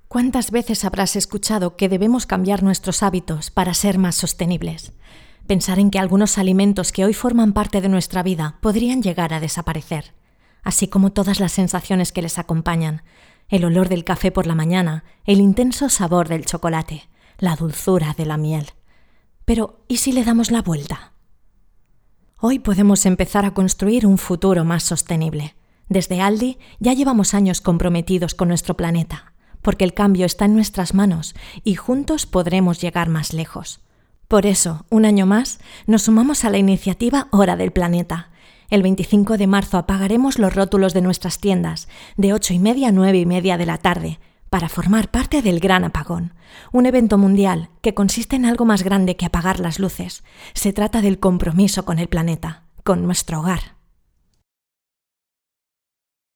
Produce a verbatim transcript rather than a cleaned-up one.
¿Cuántas veces habrás escuchado que debemos cambiar nuestros hábitos para ser más sostenibles? Pensar en que algunos alimentos que hoy forman parte de nuestra vida podrían llegar a desaparecer, así como todas las sensaciones que les acompañan, el olor del café por la mañana, el intenso sabor del chocolate, la dulzura de la miel. Pero, ¿y si le damos la vuelta? Hoy podemos empezar a construir un futuro más sostenible. Desde Aldi ya llevamos años comprometidos con nuestro planeta, porque el cambio está en nuestras manos y juntos podremos llegar más lejos. Por eso, un año más, nos sumamos a la iniciativa Hora del Planeta. El veinticinco de marzo apagaremos los rótulos de nuestras tiendas, de ocho y media a nueve y media de la tarde, para formar parte del Gran Apagón, un evento mundial que consiste en algo más grande que apagar las luces. Se trata del compromiso con el planeta, con nuestro hogar.